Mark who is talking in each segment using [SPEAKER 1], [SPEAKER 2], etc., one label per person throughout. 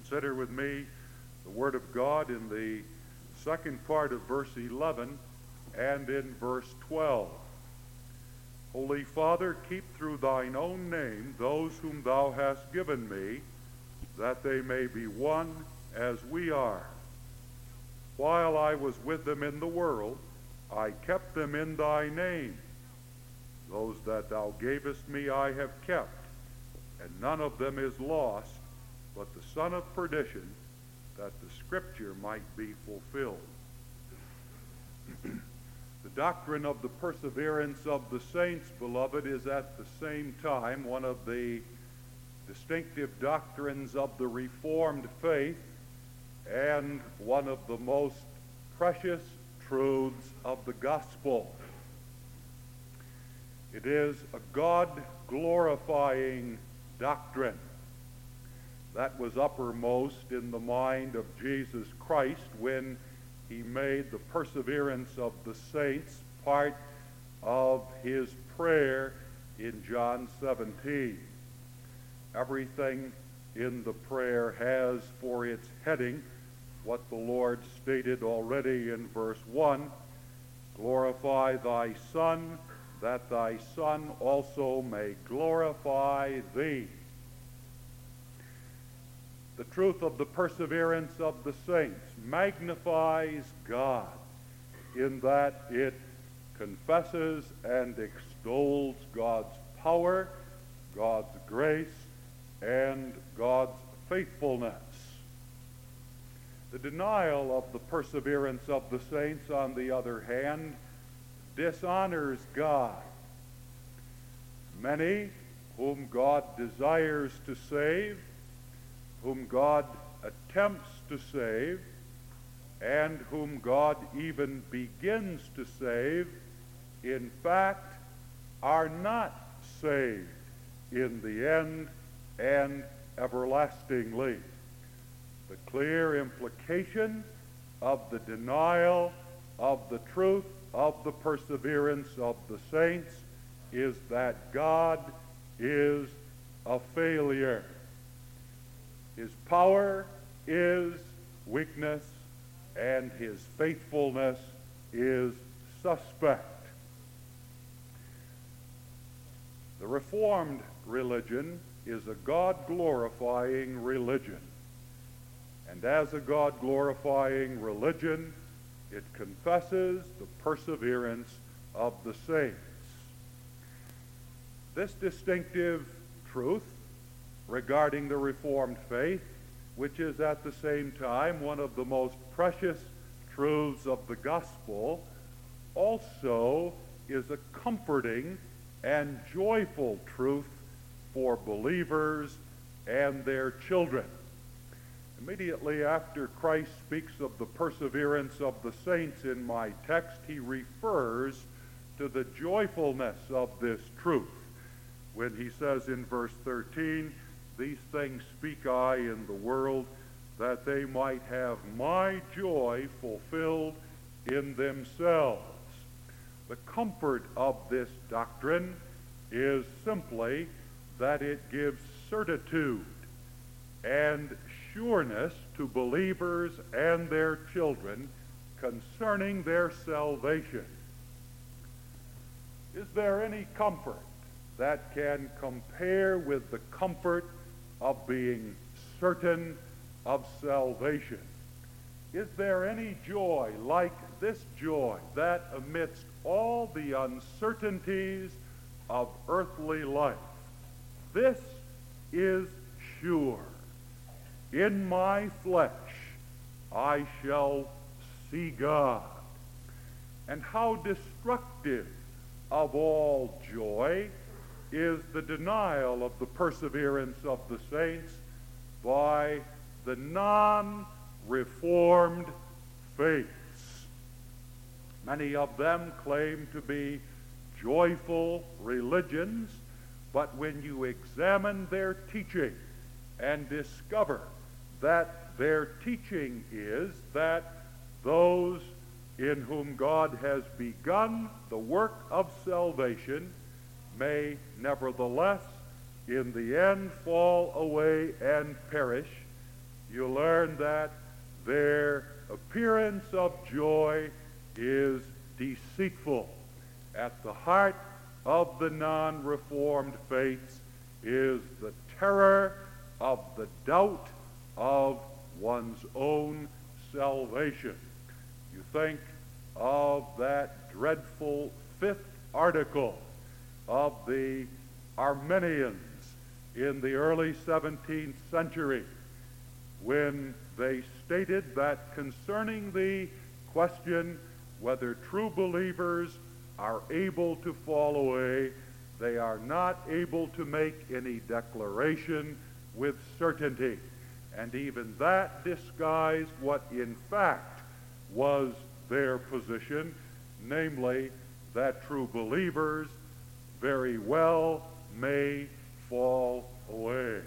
[SPEAKER 1] Consider with me the Word of God in the second part of verse 11 and in verse 12. Holy Father, keep through thine own name those whom thou hast given me, that they may be one as we are. While I was with them in the world, I kept them in thy name. Those that thou gavest me I have kept, and none of them is lost, but the son of perdition, that the scripture might be fulfilled. The doctrine of the perseverance of the saints, beloved, is at the same time one of the distinctive doctrines of the Reformed faith and one of the most precious truths of the gospel. It is a God-glorifying doctrine that was uppermost in the mind of Jesus Christ when he made the perseverance of the saints part of his prayer in John 17. Everything in the prayer has for its heading what the Lord stated already in verse 1, glorify thy Son, that thy Son also may glorify thee. The truth of the perseverance of the saints magnifies God in that it confesses and extols God's power, God's grace, and God's faithfulness. The denial of the perseverance of the saints, on the other hand, dishonors God. Many whom God desires to save, whom God attempts to save, and whom God even begins to save, in fact, are not saved in the end and everlastingly. The clear implication of the denial of the truth of the perseverance of the saints is that God is a failure. His power is weakness, and his faithfulness is suspect. The Reformed religion is a God-glorifying religion. And as a God-glorifying religion, it confesses the perseverance of the saints. This distinctive truth regarding the Reformed faith, which is at the same time one of the most precious truths of the gospel, also is a comforting and joyful truth for believers and their children. Immediately after Christ speaks of the perseverance of the saints in my text, he refers to the joyfulness of this truth when he says in verse 13, these things speak I in the world, that they might have my joy fulfilled in themselves. The comfort of this doctrine is simply that it gives certitude and sureness to believers and their children concerning their salvation. Is there any comfort that can compare with the comfort of being certain of salvation? Is there any joy like this joy that amidst all the uncertainties of earthly life, this is sure? In my flesh I shall see God. And how destructive of all joy is the denial of the perseverance of the saints by the non-reformed faiths. Many of them claim to be joyful religions, but when you examine their teaching and discover that their teaching is that those in whom God has begun the work of salvation may nevertheless in the end fall away and perish, you learn that their appearance of joy is deceitful. At the heart of the non-reformed faiths is the terror of the doubt of one's own salvation. You think of that dreadful fifth article of the Arminians in the early 17th century, when they stated that concerning the question whether true believers are able to fall away, they are not able to make any declaration with certainty. And even that disguised what in fact was their position, namely that true believers very well may fall away.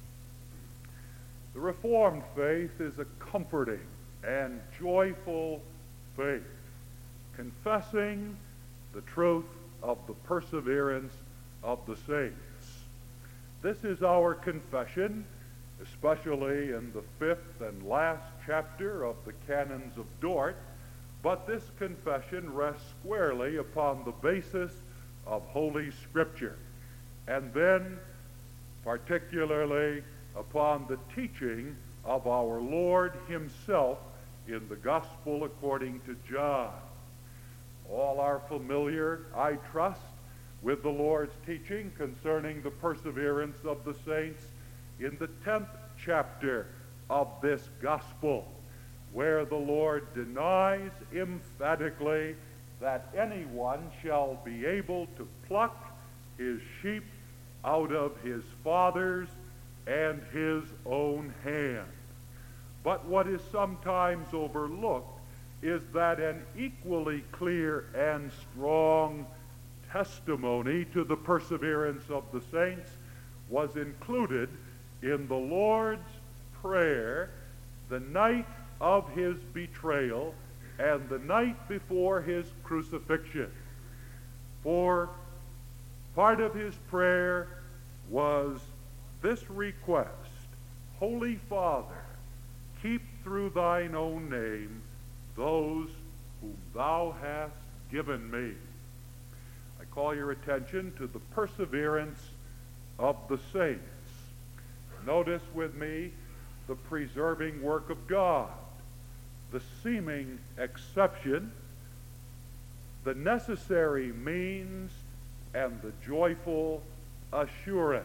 [SPEAKER 1] The Reformed faith is a comforting and joyful faith, confessing the truth of the perseverance of the saints. This is our confession, especially in the fifth and last chapter of the Canons of Dort, but this confession rests squarely upon the basis of Holy Scripture, and then particularly upon the teaching of our Lord himself in the Gospel according to John. All are familiar, I trust, with the Lord's teaching concerning the perseverance of the saints in the 10th chapter of this Gospel, where the Lord denies emphatically that anyone shall be able to pluck his sheep out of his father's and his own hand. But what is sometimes overlooked is that an equally clear and strong testimony to the perseverance of the saints was included in the Lord's Prayer the night of his betrayal and the night before his crucifixion. For part of his prayer was this request: Holy Father, keep through thine own name those whom thou hast given me. I call your attention to the perseverance of the saints. Notice with me the preserving work of God, the seeming exception, the necessary means, and the joyful assurance.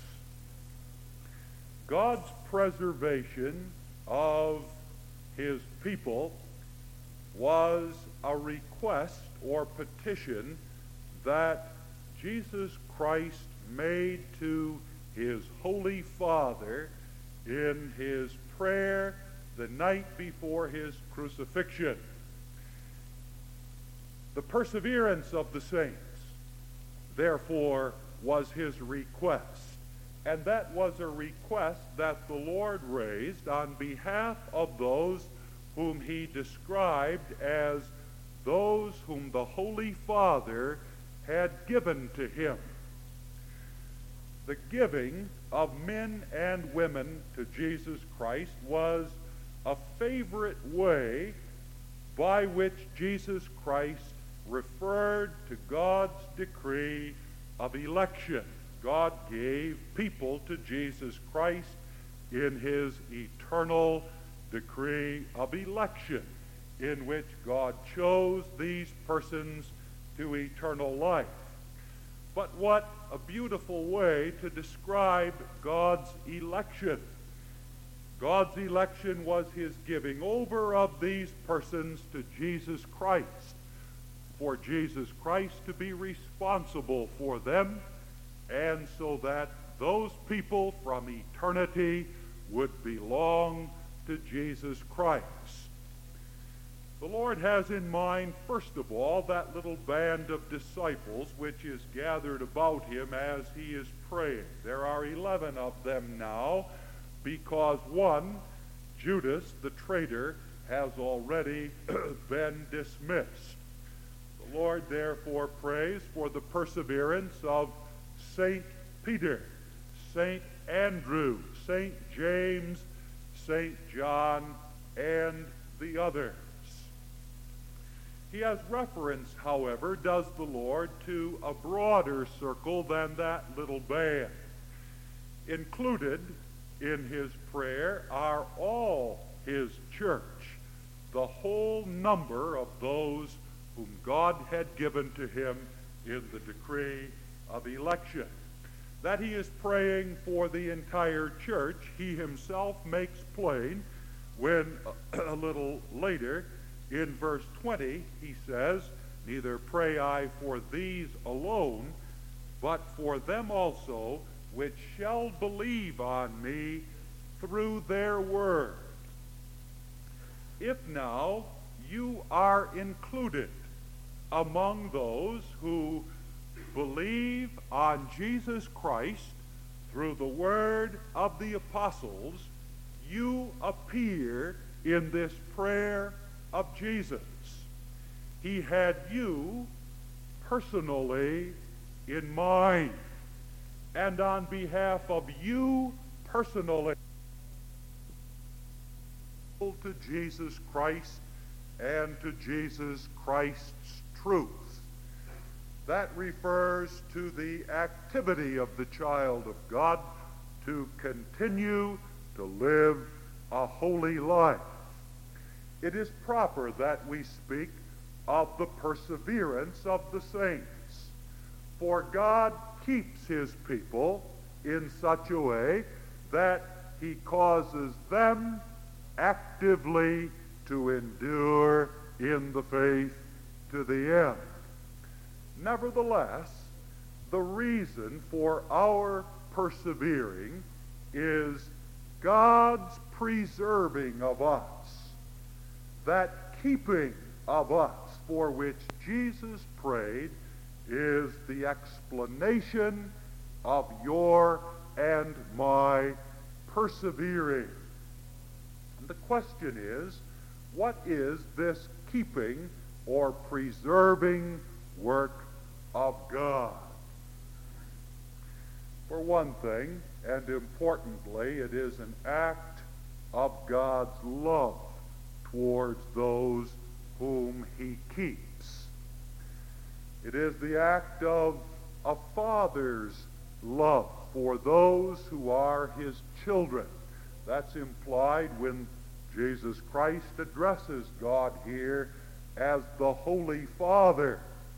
[SPEAKER 1] God's preservation of his people was a request or petition that Jesus Christ made to his Holy Father in his prayer the night before his crucifixion. The perseverance of the saints, therefore, was his request. And that was a request that the Lord raised on behalf of those whom he described as those whom the Holy Father had given to him. The giving of men and women to Jesus Christ was a favorite way by which Jesus Christ referred to God's decree of election. God gave people to Jesus Christ in his eternal decree of election, in which God chose these persons to eternal life. But what a beautiful way to describe God's election. God's election was his giving over of these persons to Jesus Christ, for Jesus Christ to be responsible for them, and so that those people from eternity would belong to Jesus Christ. The Lord has in mind, first of all, that little band of disciples which is gathered about him as he is praying. There are 11 of them now, because one, Judas the traitor, has already been dismissed. The Lord therefore prays for the perseverance of St. Peter, St. Andrew, St. James, St. John, and the others. He has reference, however, does the Lord, to a broader circle than that little band. Included in his prayer are all his church, the whole number of those whom God had given to him in the decree of election. That he is praying for the entire church, he himself makes plain when a little later in verse 20 he says, "Neither pray I for these alone, but for them also which shall believe on me through their word." If now you are included among those who believe on Jesus Christ through the word of the apostles, you appear in this prayer of Jesus. He had you personally in mind, and on behalf of you personally, to Jesus Christ and to Jesus Christ's truth. That refers to the activity of the child of God to continue to live a holy life. It is proper that we speak of the perseverance of the saints, for God keeps his people in such a way that he causes them actively to endure in the faith to the end. Nevertheless, the reason for our persevering is God's preserving of us, that keeping of us for which Jesus prayed is the explanation of your and my persevering. And the question is, what is this keeping or preserving work of God? For one thing, and importantly, it is an act of God's love towards those whom he keeps. It is the act of a father's love for those who are his children. That's implied when Jesus Christ addresses God here as the Holy Father.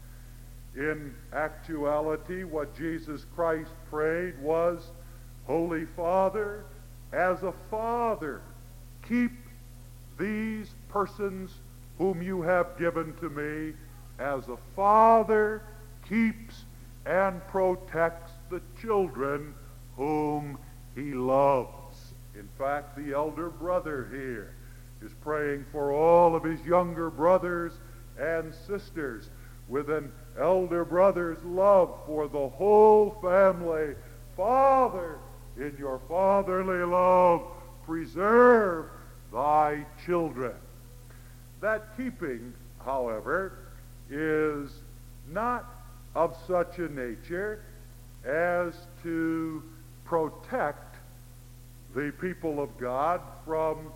[SPEAKER 1] In actuality, what Jesus Christ prayed was, "Holy Father, as a father, keep these persons whom you have given to me, as a father keeps and protects the children whom he loves." In fact, the elder brother here is praying for all of his younger brothers and sisters with an elder brother's love for the whole family. "Father, in your fatherly love, preserve thy children." That keeping, however, is not of such a nature as to protect the people of God from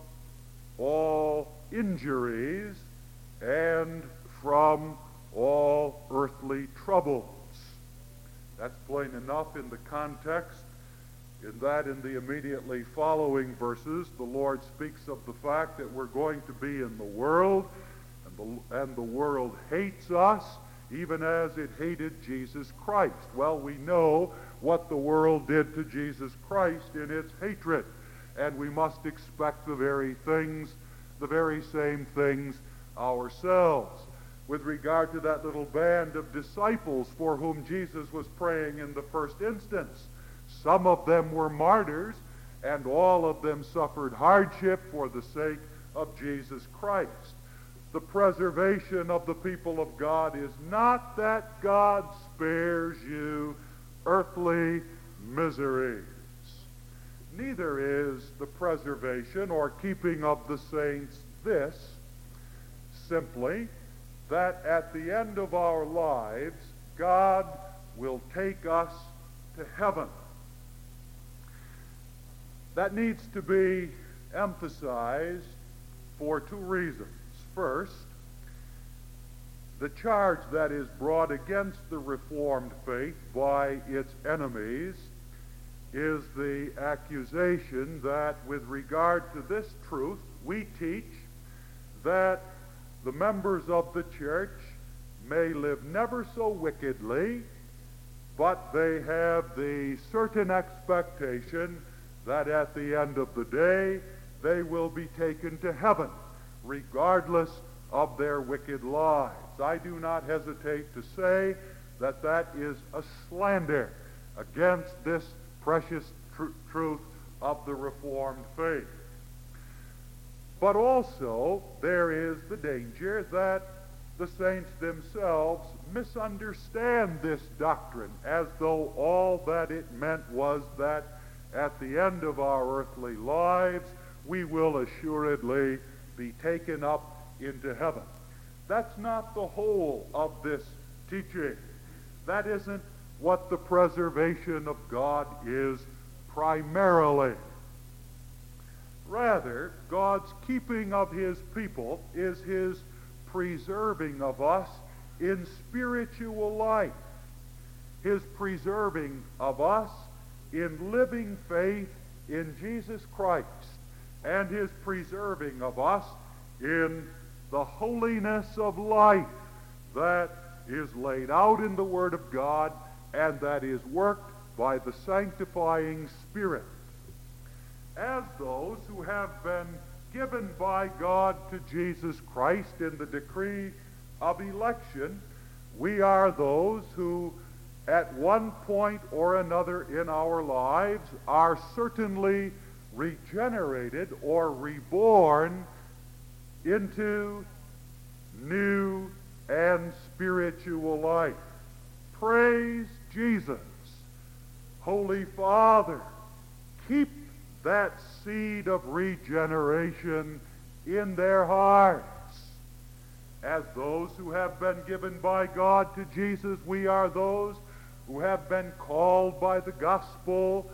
[SPEAKER 1] all injuries and from all earthly troubles. That's plain enough in the context, in that in the immediately following verses, the Lord speaks of the fact that we're going to be in the world, and the world hates us, even as it hated Jesus Christ. Well, we know what the world did to Jesus Christ in its hatred, and we must expect the very same things ourselves. With regard to that little band of disciples for whom Jesus was praying in the first instance, some of them were martyrs, and all of them suffered hardship for the sake of Jesus Christ. The preservation of the people of God is not that God spares you earthly miseries. Neither is the preservation or keeping of the saints this, simply that at the end of our lives, God will take us to heaven. That needs to be emphasized for two reasons. First, the charge that is brought against the Reformed faith by its enemies is the accusation that with regard to this truth, we teach that the members of the church may live never so wickedly, but they have the certain expectation that at the end of the day they will be taken to heaven, regardless of their wicked lives. I do not hesitate to say that that is a slander against this precious truth of the Reformed faith. But also there is the danger that the saints themselves misunderstand this doctrine as though all that it meant was that at the end of our earthly lives we will assuredly be taken up into heaven. That's not the whole of this teaching. That isn't what the preservation of God is primarily. Rather, God's keeping of his people is his preserving of us in spiritual life, his preserving of us in living faith in Jesus Christ, and his preserving of us in the holiness of life that is laid out in the Word of God and that is worked by the sanctifying Spirit. As those who have been given by God to Jesus Christ in the decree of election, we are those who at one point or another in our lives are certainly regenerated or reborn into new and spiritual life. Praise Jesus. Holy Father, keep that seed of regeneration in their hearts. As those who have been given by God to Jesus, we are those who have been called by the gospel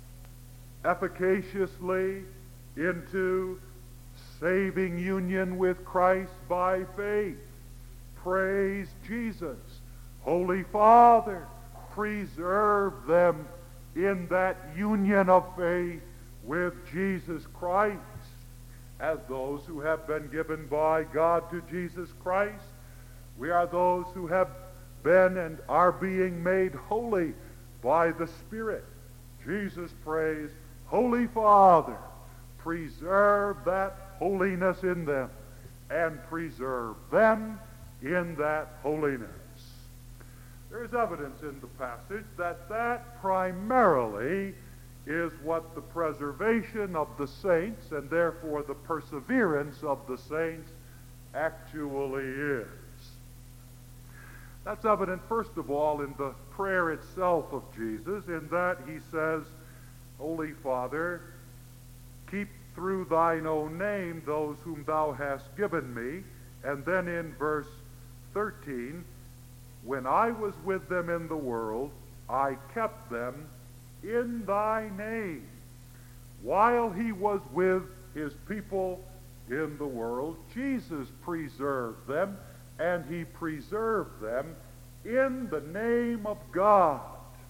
[SPEAKER 1] efficaciously into saving union with Christ by faith. Praise Jesus. Holy Father, preserve them in that union of faith with Jesus Christ. As those who have been given by God to Jesus Christ, we are those who have been and are being made holy by the Spirit. Jesus prays, Holy Father, preserve that holiness in them and preserve them in that holiness. There is evidence in the passage that that primarily is what the preservation of the saints and therefore the perseverance of the saints actually is. That's evident, first of all, in the prayer itself of Jesus, in that he says, Holy Father, keep through thine own name those whom thou hast given me. And then in verse 13, when I was with them in the world, I kept them in thy name. While he was with his people in the world, Jesus preserved them, and he preserved them in the name of God.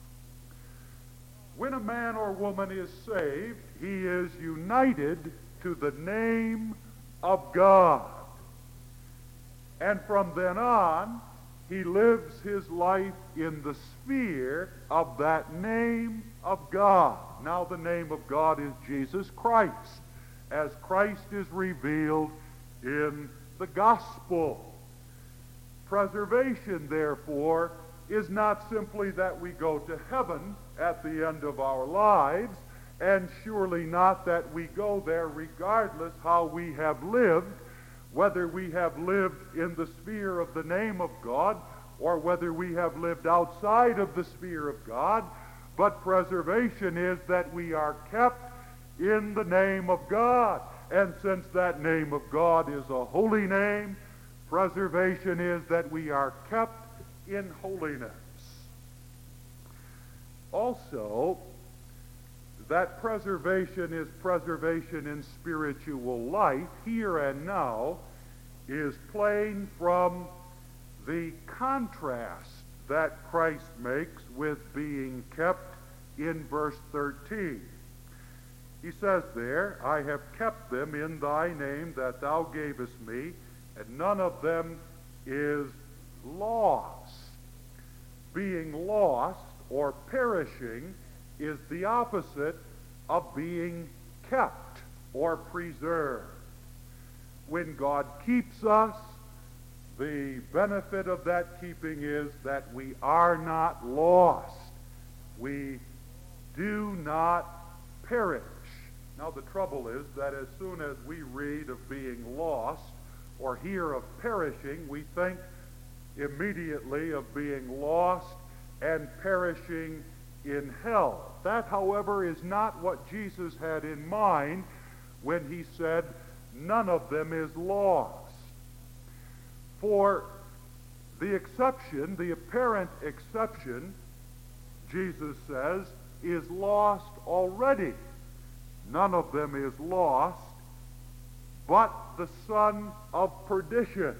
[SPEAKER 1] When a man or woman is saved, he is united to the name of God. And from then on, he lives his life in the sphere of that name of God. Now the name of God is Jesus Christ, as Christ is revealed in the gospel. Preservation, therefore, is not simply that we go to heaven at the end of our lives, and surely not that we go there regardless how we have lived, whether we have lived in the sphere of the name of God or whether we have lived outside of the sphere of God. But preservation is that we are kept in the name of God. And since that name of God is a holy name, preservation is that we are kept in holiness. Also, that preservation is preservation in spiritual life, here and now, is plain from the contrast that Christ makes with being kept in verse 13. He says there, I have kept them in thy name that thou gavest me, and none of them is lost. Being lost or perishing is the opposite of being kept or preserved. When God keeps us, the benefit of that keeping is that we are not lost. We do not perish. Now the trouble is that as soon as we read of being lost or hear of perishing, we think immediately of being lost and perishing in hell. That, however, is not what Jesus had in mind when he said, none of them is lost. For the exception, the apparent exception, Jesus says, is lost already. None of them is lost, but the son of perdition.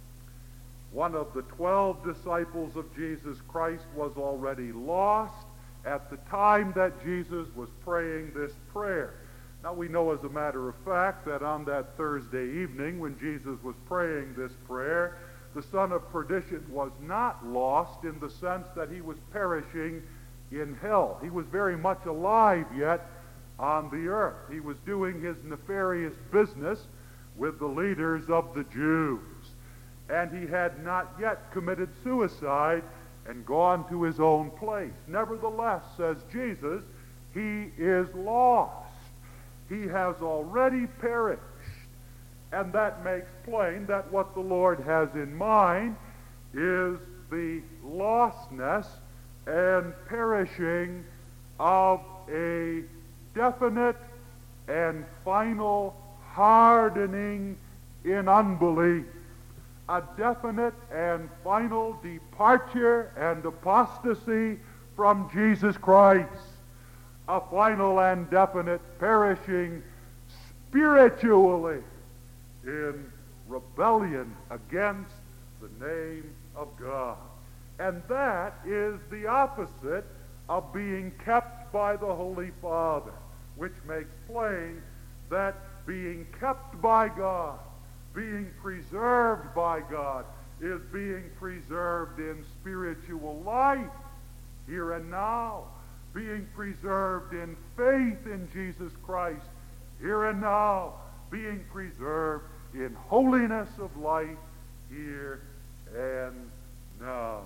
[SPEAKER 1] One of the 12 disciples of Jesus Christ was already lost at the time that Jesus was praying this prayer. Now we know as a matter of fact that on that Thursday evening when Jesus was praying this prayer, the son of perdition was not lost in the sense that he was perishing in hell. He was very much alive yet on the earth. He was doing his nefarious business with the leaders of the Jews. And he had not yet committed suicide and gone to his own place. Nevertheless, says Jesus, he is lost. He has already perished. And that makes plain that what the Lord has in mind is the lostness and perishing of a definite and final hardening in unbelief. A definite and final departure and apostasy from Jesus Christ. A final and definite perishing spiritually in rebellion against the name of God. And that is the opposite of being kept by the Holy Father, which makes plain that being kept by God, being preserved by God, is being preserved in spiritual life, here and now, being preserved in faith in Jesus Christ, here and now, being preserved in holiness of life, here and now.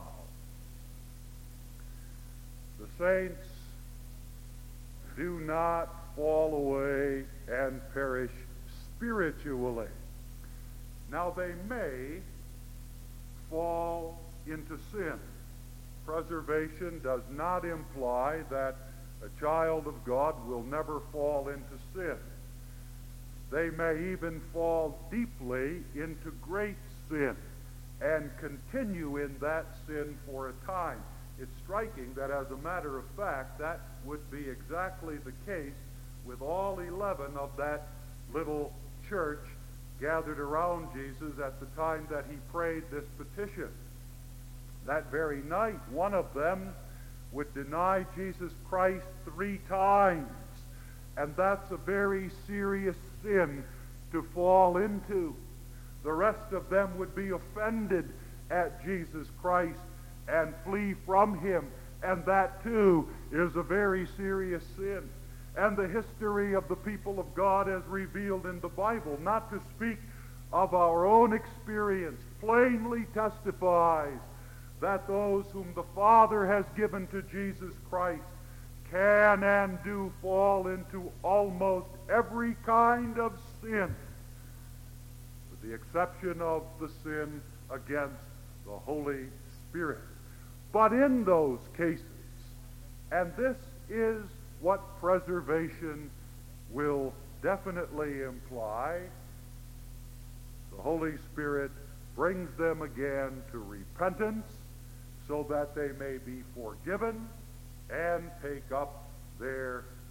[SPEAKER 1] The saints do not fall away and perish spiritually. Now they may fall into sin. Preservation does not imply that a child of God will never fall into sin. They may even fall deeply into great sin and continue in that sin for a time. It's striking that as a matter of fact, that would be exactly the case with all 11 of that little church gathered around Jesus at the time that he prayed this petition. That very night, one of them would deny Jesus Christ 3 times. And that's a very serious sin to fall into. The rest of them would be offended at Jesus Christ and flee from him. And that too is a very serious sin. And the history of the people of God as revealed in the Bible, not to speak of our own experience, plainly testifies that those whom the Father has given to Jesus Christ can and do fall into almost every kind of sin, with the exception of the sin against the Holy Spirit. But in those cases, and this is what preservation will definitely imply, the Holy Spirit brings them again to repentance so that they may be forgiven and take up their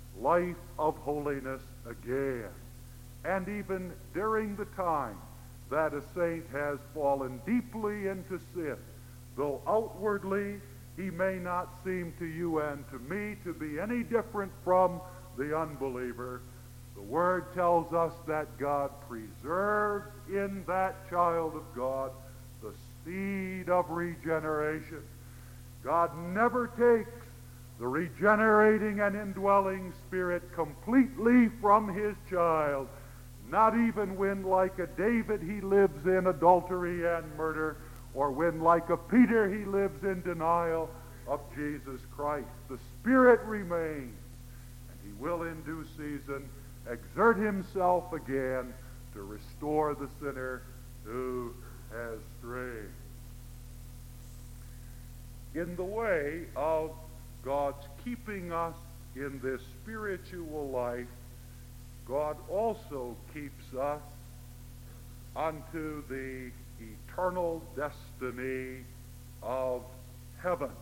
[SPEAKER 1] life of holiness again. And even during the time that a saint has fallen deeply into sin, though outwardly he may not seem to you and to me to be any different from the unbeliever, the Word tells us that God preserves in that child of God the seed of regeneration. God never takes the regenerating and indwelling Spirit completely from his child, not even when, like a David, he lives in adultery and murder, or when, like a Peter, he lives in denial of Jesus Christ. The Spirit remains, and he will in due season exert himself again to restore the sinner who has strayed. In the way of God's keeping us in this spiritual life, God also keeps us unto the eternal destiny of heaven.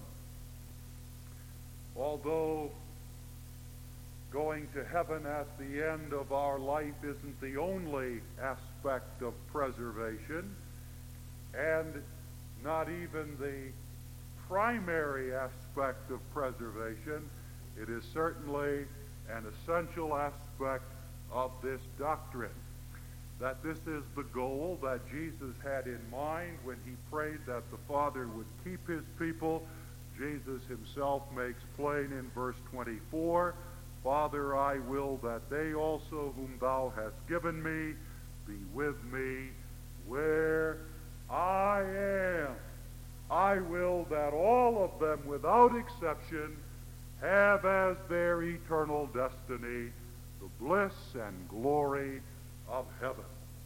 [SPEAKER 1] Although going to heaven at the end of our life isn't the only aspect of preservation, and not even the primary aspect of preservation, it is certainly an essential aspect of this doctrine. That this is the goal that Jesus had in mind when he prayed that the Father would keep his people. Jesus himself makes plain in verse 24, Father, I will that they also whom thou hast given me be with me where I am. I will that all of them without exception have as their eternal destiny the bliss and glory of heaven.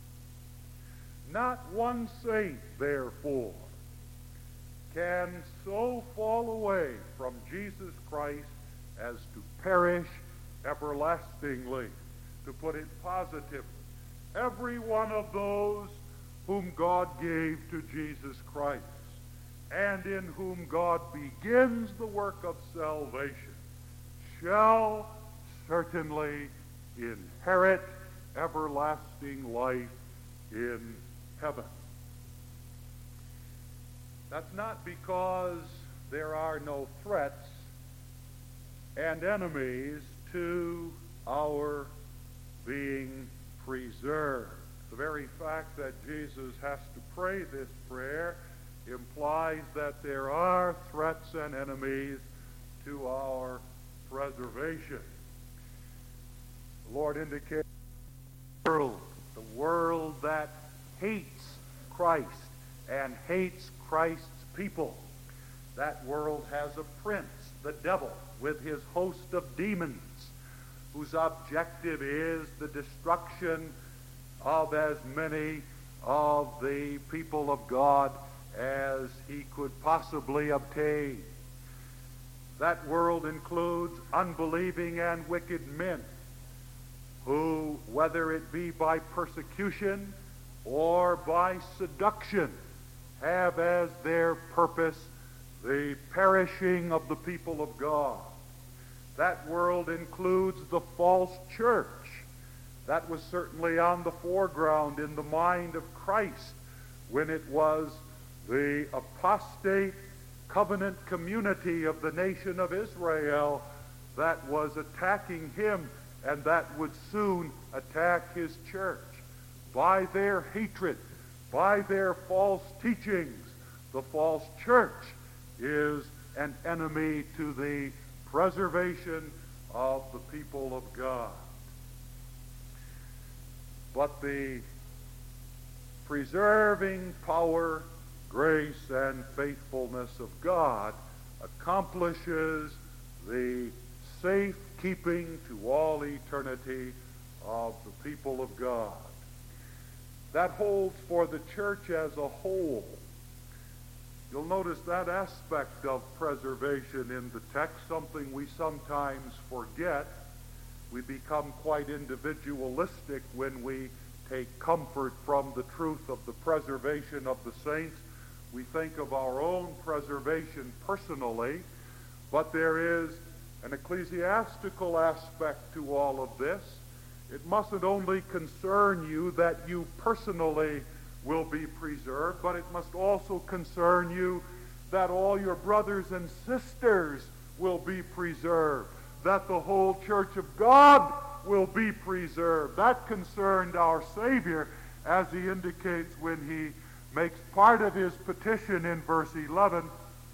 [SPEAKER 1] Not one saint, therefore, can so fall away from Jesus Christ as to perish everlastingly. To put it positively, every one of those whom God gave to Jesus Christ, and in whom God begins the work of salvation, shall certainly inherit everlasting life in heaven. That's not because there are no threats and enemies to our being preserved. The very fact that Jesus has to pray this prayer implies that there are threats and enemies to our preservation. The Lord indicates the world that hates Christ and hates Christ's people. That world has a prince, the devil, with his host of demons, whose objective is the destruction of as many of the people of God as he could possibly obtain. That world includes unbelieving and wicked men who, whether it be by persecution or by seduction, have as their purpose the perishing of the people of God. That world includes the false church. That was certainly on the foreground in the mind of Christ when it was the apostate covenant community of the nation of Israel that was attacking him and that would soon attack his church. By their hatred, by their false teachings, the false church is an enemy to the preservation of the people of God. But the preserving power, grace, and faithfulness of God accomplishes the safekeeping to all eternity of the people of God. That holds for the church as a whole. You'll notice that aspect of preservation in the text, something we sometimes forget. We become quite individualistic when we take comfort from the truth of the preservation of the saints. We think of our own preservation personally, but there is an ecclesiastical aspect to all of this. It mustn't only concern you that you personally will be preserved, but it must also concern you that all your brothers and sisters will be preserved, that the whole church of God will be preserved. That concerned our Savior, as he indicates when he makes part of his petition in verse 11,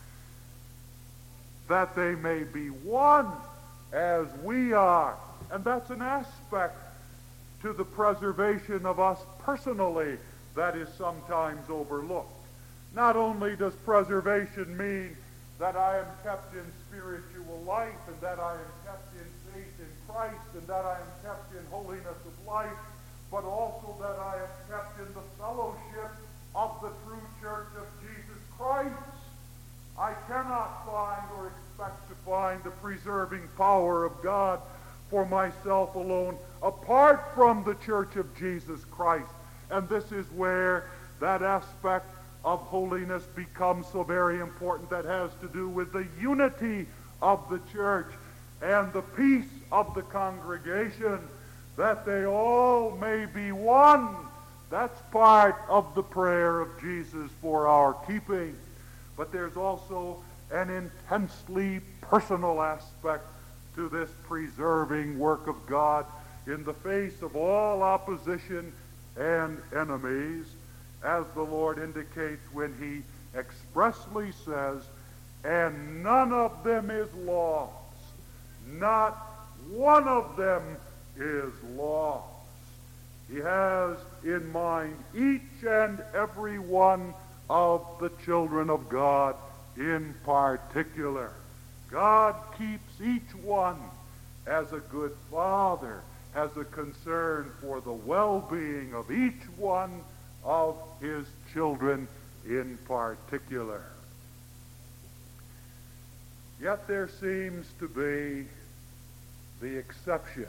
[SPEAKER 1] that they may be one as we are. And that's an aspect to the preservation of us personally that is sometimes overlooked. Not only does preservation mean that I am kept in spiritual life, and that I am kept in faith in Christ, and that I am kept in holiness of life, but also that I am kept in the fellowship of the true church of Jesus Christ. I cannot find or expect to find the preserving power of God for myself alone apart from the church of Jesus Christ. And this is where that aspect of holiness becomes so very important, that has to do with the unity of the church and the peace of the congregation, that they all may be one. That's part of the prayer of Jesus for our keeping. But there's also an intensely personal aspect to this preserving work of God in the face of all opposition and enemies, as the Lord indicates when he expressly says, and none of them is lost. Not one of them is lost. He has in mind each and every one of the children of God in particular. God keeps each one as a good father, has a concern for the well-being of each one of his children in particular. Yet there seems to be the exception.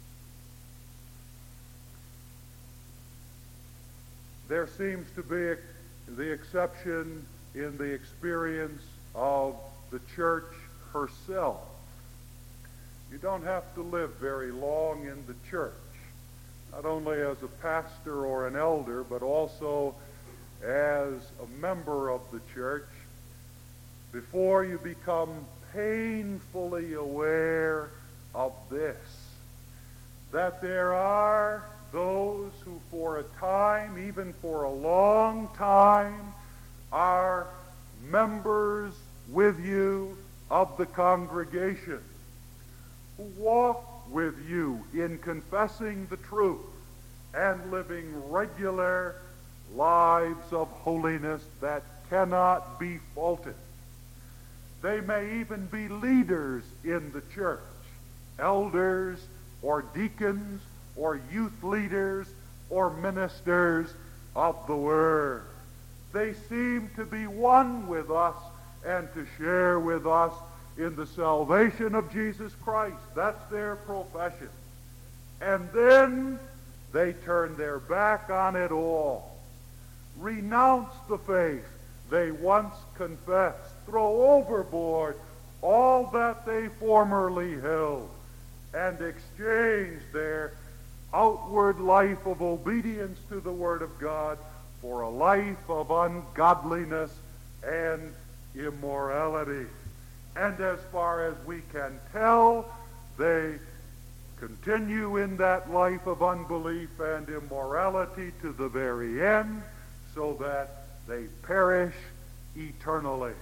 [SPEAKER 1] There seems to be the exception in the experience of the church herself. You don't have to live very long in the church, not only as a pastor or an elder, but also as a member of the church, before you become painfully aware of this, that there are those who for a time, even for a long time, are members with you of the congregation, who walk with you in confessing the truth and living regular lives of holiness that cannot be faulted. They may even be leaders in the church, elders or deacons or youth leaders or ministers of the Word. They seem to be one with us and to share with us in the salvation of Jesus Christ. That's their profession. And then they turn their back on it all, renounce the faith they once confessed, throw overboard all that they formerly held, and exchange their outward life of obedience to the Word of God for a life of ungodliness and immorality. And as far as we can tell, they continue in that life of unbelief and immorality to the very end, so that they perish eternally.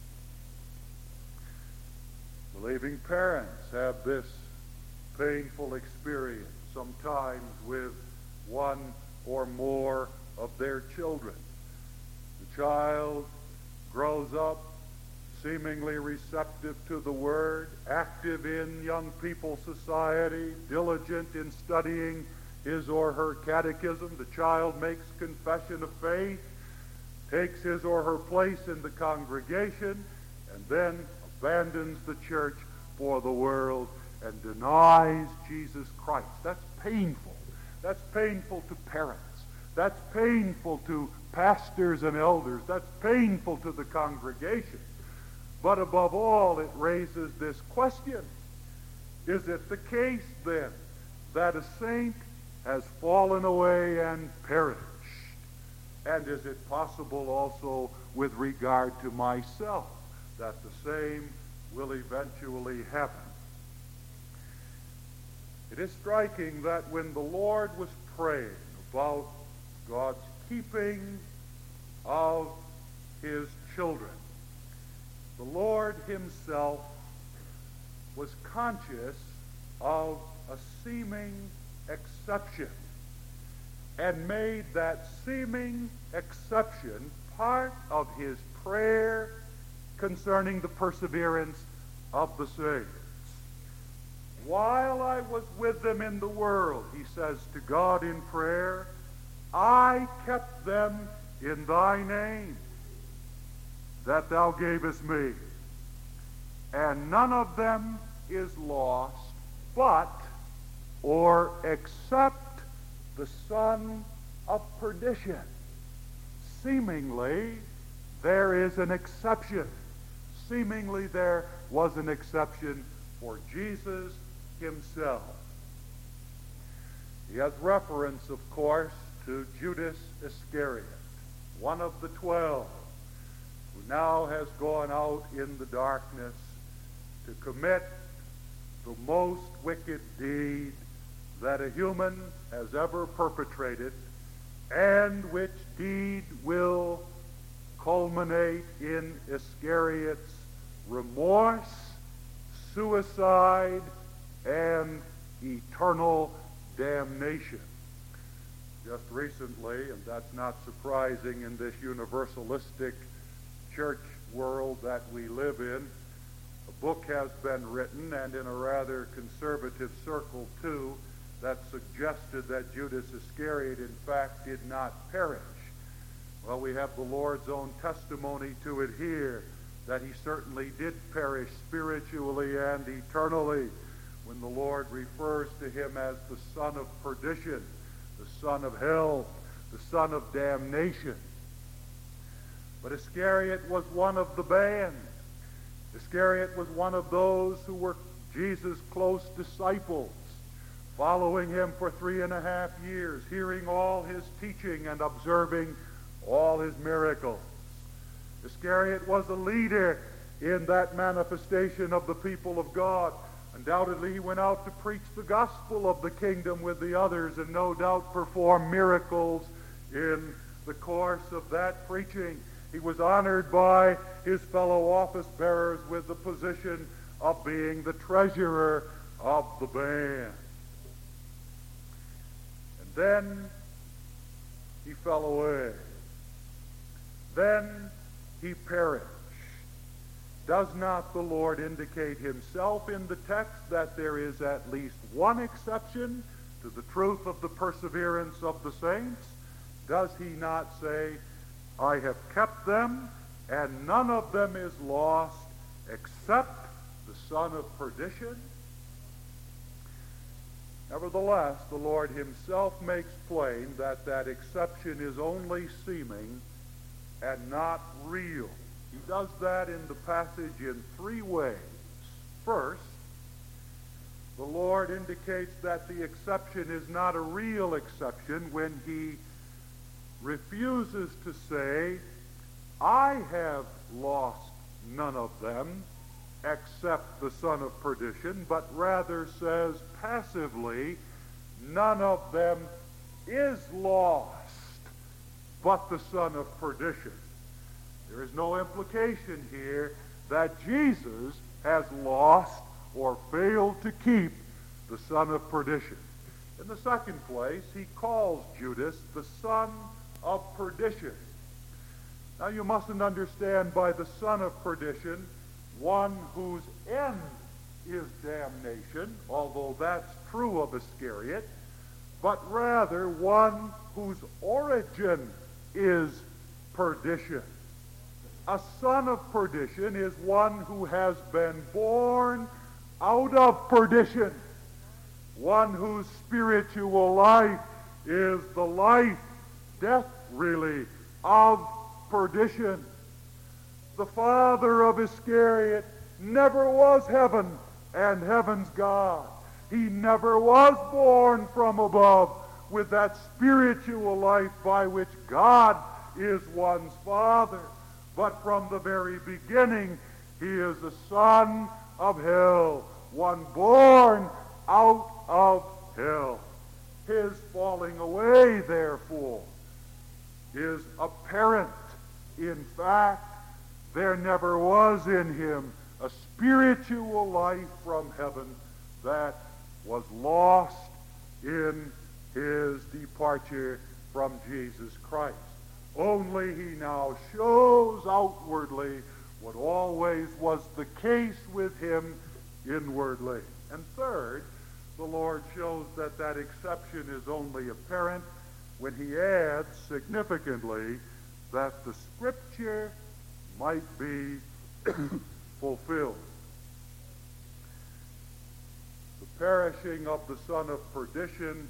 [SPEAKER 1] Believing parents have this painful experience, sometimes with one or more of their children. The child grows up seemingly receptive to the Word, active in young people's society, diligent in studying his or her catechism. The child makes confession of faith, takes his or her place in the congregation, and then abandons the church for the world and denies Jesus Christ. That's painful. That's painful to parents. That's painful to pastors and elders. That's painful to the congregation. But above all, it raises this question: Is it the case, then, that a saint has fallen away and perished? And is it possible also with regard to myself that the same will eventually happen? It is striking that when the Lord was praying about God's keeping of his children, the Lord himself was conscious of a seeming exception and made that seeming exception part of his prayer concerning the perseverance of the saints. While I was with them in the world, he says to God in prayer, I kept them in thy name that thou gavest me. And none of them is lost, but, or except the son of perdition. Seemingly, there is an exception. Seemingly, there was an exception for Jesus himself. He has reference, of course, to Judas Iscariot, one of the 12, who now has gone out in the darkness to commit the most wicked deed that a human has ever perpetrated, and which deed will culminate in Iscariot's remorse, suicide, and eternal damnation. Just recently, and that's not surprising in this universalistic church world that we live in, a book has been written, and in a rather conservative circle too, that suggested that Judas Iscariot in fact did not perish. Well, we have the Lord's own testimony to it here, that he certainly did perish spiritually and eternally when the Lord refers to him as the son of perdition, the son of hell, the son of damnation. But Iscariot was one of the band. Iscariot was one of those who were Jesus' close disciples, following him for 3.5 years, hearing all his teaching and observing all his miracles. Iscariot was a leader in that manifestation of the people of God. Undoubtedly, he went out to preach the gospel of the kingdom with the others, and no doubt performed miracles in the course of that preaching. He was honored by his fellow office bearers with the position of being the treasurer of the band. And then he fell away. Then he perished. Does not the Lord indicate himself in the text that there is at least one exception to the truth of the perseverance of the saints? Does he not say, I have kept them, and none of them is lost except the son of perdition? Nevertheless, the Lord himself makes plain that that exception is only seeming and not real. He does that in the passage in 3 ways. First, the Lord indicates that the exception is not a real exception when he refuses to say, I have lost none of them except the son of perdition, but rather says passively, none of them is lost but the son of perdition. There is no implication here that Jesus has lost or failed to keep the son of perdition. In the second place, he calls Judas the son of perdition. Now, you mustn't understand by the son of perdition one whose end is damnation, although that's true of Iscariot, but rather one whose origin is perdition. A son of perdition is one who has been born out of perdition, one whose spiritual life is the life, death really, of perdition. The father of Iscariot never was heaven and heaven's God. He never was born from above with that spiritual life by which God is one's Father. But from the very beginning, he is a son of hell, one born out of hell. His falling away, therefore, is apparent. In fact, there never was in him a spiritual life from heaven that was lost in his departure from Jesus Christ. Only he now shows outwardly what always was the case with him inwardly. And third, the Lord shows that that exception is only apparent when he adds significantly that the Scripture might be fulfilled. The perishing of the son of perdition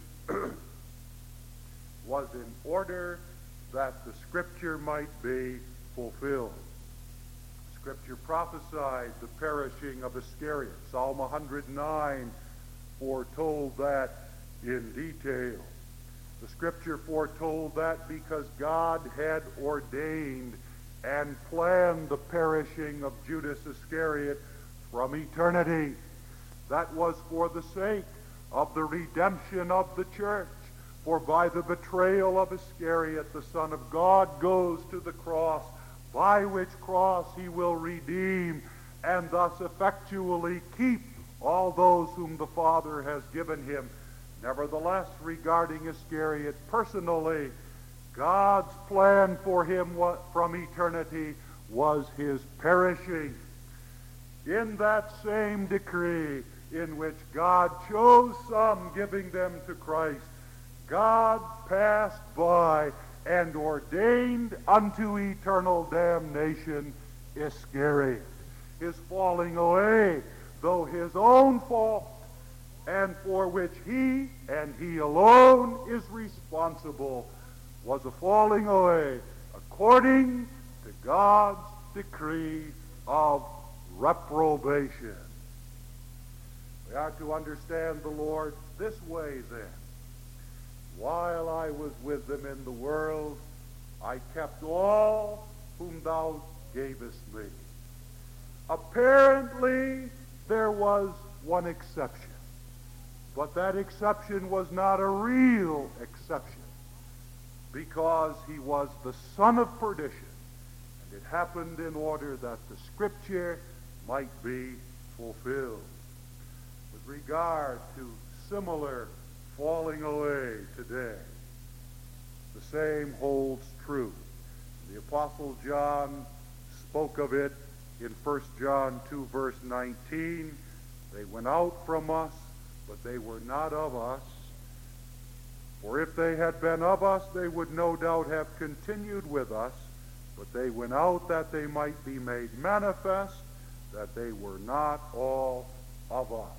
[SPEAKER 1] was in order that the Scripture might be fulfilled. Scripture prophesied the perishing of Iscariot. Psalm 109 foretold that in detail. The Scripture foretold that because God had ordained and planned the perishing of Judas Iscariot from eternity. That was for the sake of the redemption of the church. For by the betrayal of Iscariot, the Son of God goes to the cross, by which cross he will redeem and thus effectually keep all those whom the Father has given him. Nevertheless, regarding Iscariot personally, God's plan for him from eternity was his perishing. In that same decree in which God chose some, giving them to Christ, God passed by and ordained unto eternal damnation Iscariot. His falling away, though his own fault, and for which he and he alone is responsible, was a falling away according to God's decree of reprobation. We are to understand the Lord this way, then. While I was with them in the world, I kept all whom thou gavest me. Apparently, there was one exception. But that exception was not a real exception, because he was the son of perdition. And it happened in order that the Scripture might be fulfilled. With regard to similar falling away today, the same holds true. The Apostle John spoke of it in 1 John 2, verse 19. They went out from us, but they were not of us. For if they had been of us, they would no doubt have continued with us. But they went out that they might be made manifest that they were not all of us.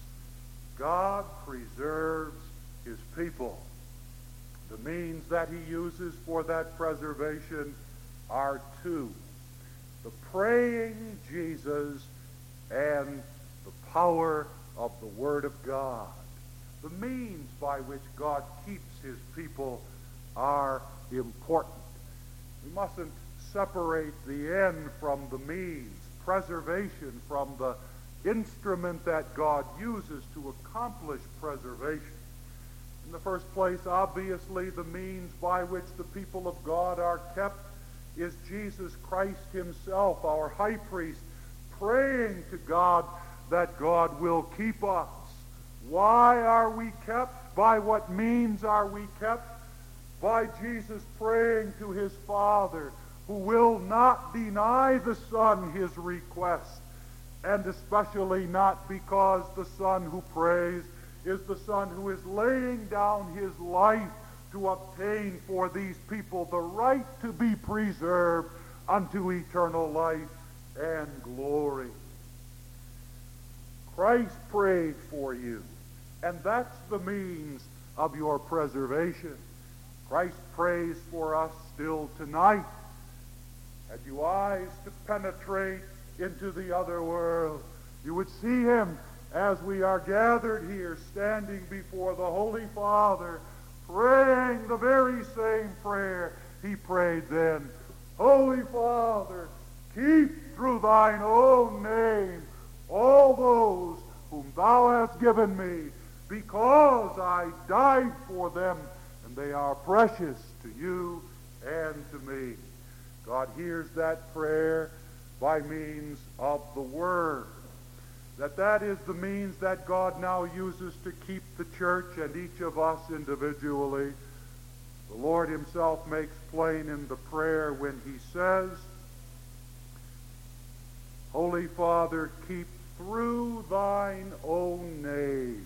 [SPEAKER 1] God preserves his people. The means that he uses for that preservation are two: the praying Jesus and the power of the Word of God. The means by which God keeps his people are important. We mustn't separate the end from the means, preservation from the instrument that God uses to accomplish preservation. In the first place, obviously, the means by which the people of God are kept is Jesus Christ himself, our high priest, praying to God that God will keep us. Why are we kept? By what means are we kept? By Jesus praying to his Father, who will not deny the Son his request, and especially not because the Son who prays is the Son who is laying down his life to obtain for these people the right to be preserved unto eternal life and glory. Christ prayed for you, and that's the means of your preservation. Christ prays for us still tonight. Had you eyes to penetrate into the other world, you would see him as we are gathered here, standing before the Holy Father, praying the very same prayer he prayed then. Holy Father, keep through thine own name all those whom thou hast given me, because I died for them, and they are precious to you and to me. God hears that prayer by means of the Word. That is the means that God now uses to keep the church and each of us individually. The Lord himself makes plain in the prayer when he says, Holy Father, keep through thine own name,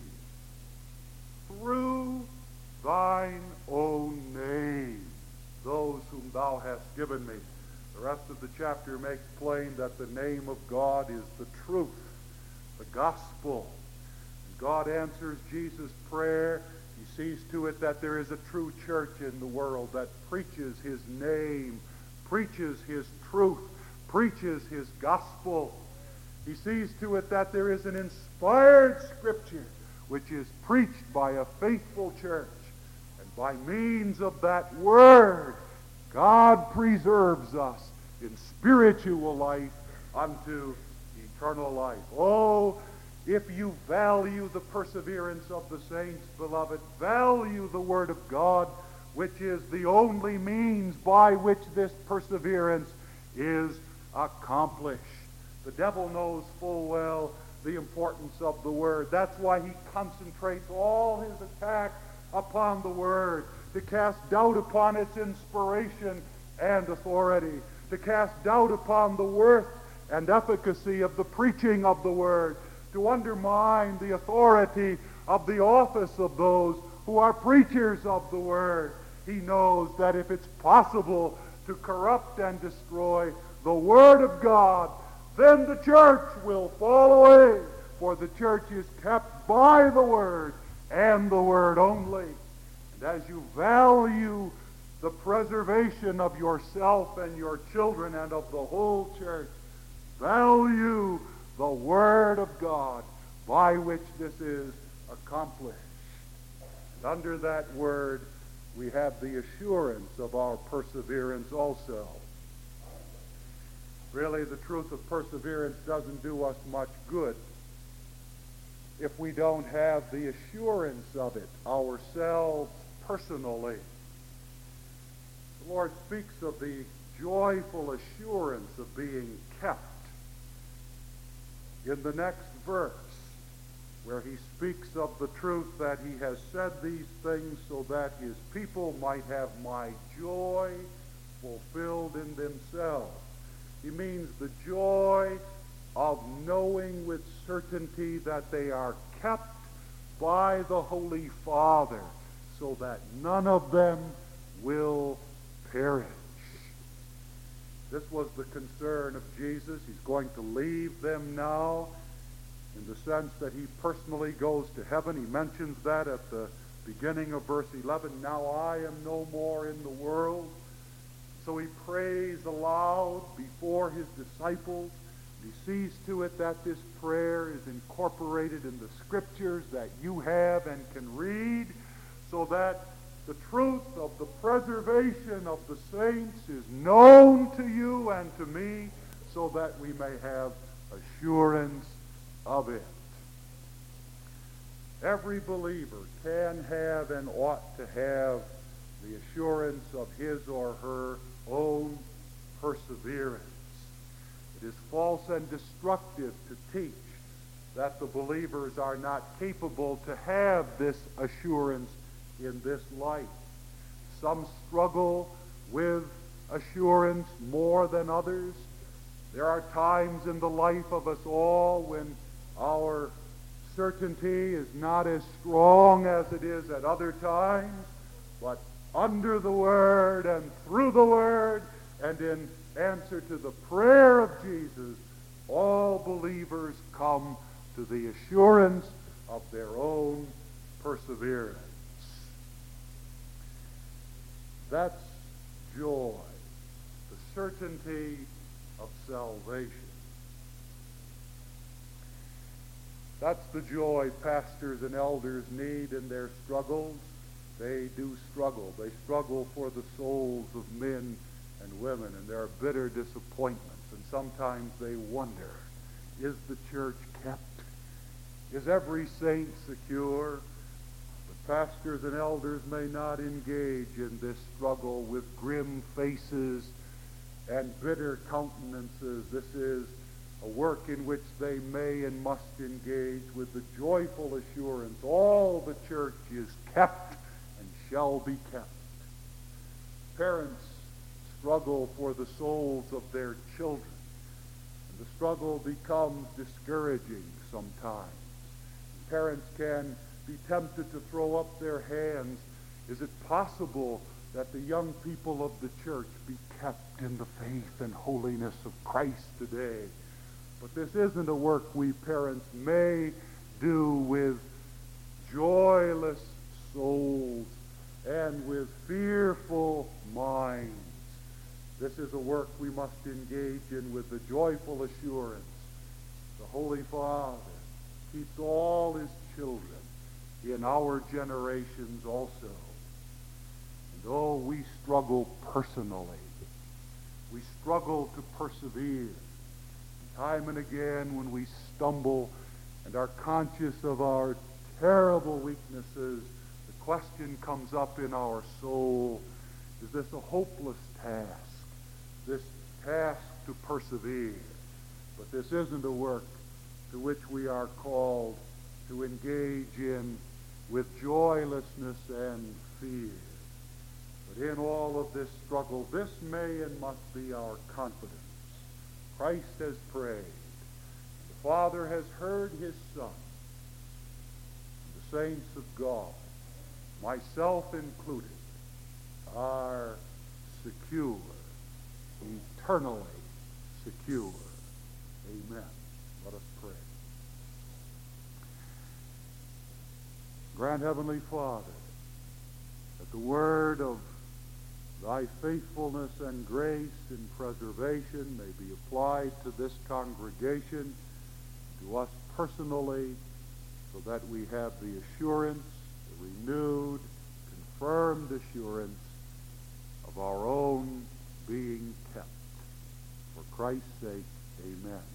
[SPEAKER 1] through thine own name, those whom thou hast given me. The rest of the chapter makes plain that the name of God is the truth, the gospel. And God answers Jesus' prayer. He sees to it that there is a true church in the world that preaches his name, preaches his truth, preaches his gospel. He sees to it that there is an inspired scripture which is preached by a faithful church. And by means of that word, God preserves us in spiritual life unto eternal life. Oh, if you value the perseverance of the saints, beloved, value the Word of God, which is the only means by which this perseverance is accomplished. The devil knows full well the importance of the Word. That's why he concentrates all his attack upon the Word, to cast doubt upon its inspiration and authority, to cast doubt upon the worth and efficacy of the preaching of the Word, to undermine the authority of the office of those who are preachers of the Word. He knows that if it's possible to corrupt and destroy the Word of God, then the church will fall away, for the church is kept by the Word and the Word only. And as you value the preservation of yourself and your children and of the whole church, value the Word of God by which this is accomplished. And under that Word, we have the assurance of our perseverance also. Really, the truth of perseverance doesn't do us much good if we don't have the assurance of it ourselves personally. The Lord speaks of the joyful assurance of being kept in the next verse, where he speaks of the truth that he has said these things so that his people might have my joy fulfilled in themselves. He means the joy of knowing with certainty that they are kept by the Holy Father, so that none of them will perish. This was the concern of Jesus. He's going to leave them now in the sense that he personally goes to heaven. He mentions that at the beginning of verse 11. Now I am no more in the world. So he prays aloud before his disciples. He sees to it that this prayer is incorporated in the scriptures that you have and can read, so that the truth of the preservation of the saints is known to you and to me, so that we may have assurance of it. Every believer can have and ought to have the assurance of his or her own perseverance. It is false and destructive to teach that the believers are not capable to have this assurance in this life. Some struggle with assurance more than others. There are times in the life of us all when our certainty is not as strong as it is at other times, but under the Word and through the Word and in answer to the prayer of Jesus, all believers come to the assurance of their own perseverance. That's joy, the certainty of salvation. That's the joy pastors and elders need in their struggles. They do struggle. They struggle for the souls of men and women, and there are bitter disappointments, and sometimes they wonder, is the church kept? Is every saint secure? But pastors and elders may not engage in this struggle with grim faces and bitter countenances. This is a work in which they may and must engage with the joyful assurance, all the church is kept and shall be kept. Parents struggle for the souls of their children, and the struggle becomes discouraging sometimes. Parents can be tempted to throw up their hands. Is it possible that the young people of the church be kept in the faith and holiness of Christ today? But this isn't a work we parents may do with joyless souls and with fearful minds. This is a work we must engage in with the joyful assurance. The Holy Father keeps all his children in our generations also. And oh, we struggle personally. We struggle to persevere. Time and again when we stumble and are conscious of our terrible weaknesses, the question comes up in our soul, is this a hopeless task? This task to persevere? But this isn't a work to which we are called to engage in with joylessness and fear. But in all of this struggle, this may and must be our confidence. Christ has prayed. The Father has heard his Son. The saints of God, myself included, are secure, eternally secure. Amen. Let us pray. Grant, Heavenly Father, that the word of thy faithfulness and grace and preservation may be applied to this congregation, to us personally, so that we have the assurance, the renewed, confirmed assurance of our own being kept. For Christ's sake, amen.